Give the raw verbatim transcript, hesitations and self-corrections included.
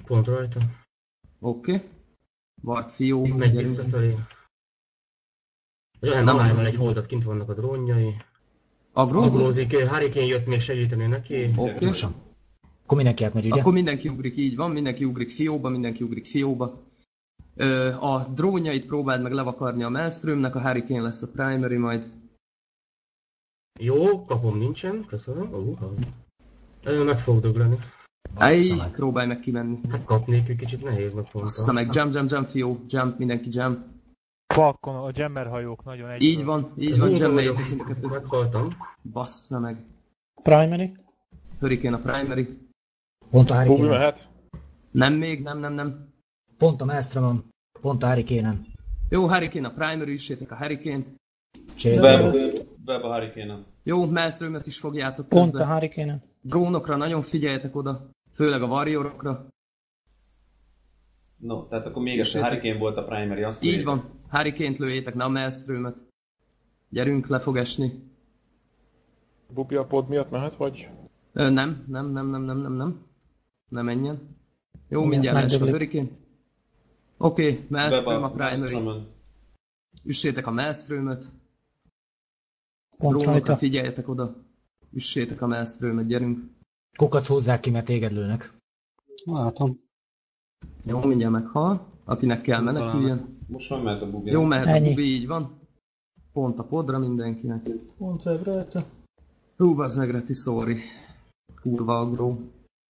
Pont rajta. Oké. Okay. Vark fió, Itt megy gyerünk. visszafelé. Olyan majdnem egy holdat, kint vannak a drónjai. Agrózik? Agrózik, Hurricane jött még segíteni neki. Oké. Okay. Akkor mindenki átmegy, ugye? Akkor mindenki ugrik, így van, mindenki ugrik fióba, mindenki ugrik fióba. Ö, a drónjait próbáld meg levakarni a Maelströmnek, a Hurricane lesz a primary majd. Jó, kapom nincsen, köszönöm. Uh-huh. Ö, meg fog dögleni. Ej, próbálj meg kimenni. Hát kapnék, egy kicsit nehéz meg pont. Aztán meg jump, jump, jump, fió, jump, mindenki jump. Falcon, a jammer hajók nagyon egyből. Így van, így van, jammeljétek mind a kettőt. Meghaltam. Bassza meg. Primary? Hurricane a primary. Pont a Bubi Hurricane. mehet? Nem még, nem, nem, nem. Pont a Maelström, pont a Hurricane-en. Jó, Hurricane a primary, üssétek a Hurricane-t. Web, web a Hurricane-en. Jó, Maelströmet is fogjátok Pont közben. a Hurricane-en. Drónokra nagyon figyeljetek oda, főleg a warriorokra. No, tehát akkor még egyszer Hurricane volt a primary, azt Így lőjétek. van, Hurricane-t lőjétek, ne a Maelströmet. Gyerünk, le fog esni. Bubi a pod miatt mehet, vagy? Ö, nem, nem, nem, nem, nem, nem, nem. Ne menjen. Jó, Igen, mindjárt leesik a megdöglik. Hurricane. Oké, okay, Web Maelström a a primary. Maelströmön. Üssétek a Maelströmet. Pont Drónokra rajta. figyeljetek oda. Üssétek a Maelströmet, gyerünk. Kukac húzzák ki, mert téged lőnek. Látom. Jó, mindjárt meghal. Akinek kell meneküljön. Most már mehet a Bubi. Jó, mehet a Ennyi. Bubi, így van. Pont a podra mindenkinek. Pont web rajta. Hú, bazzeg, Reti, sorry. Kurva agró.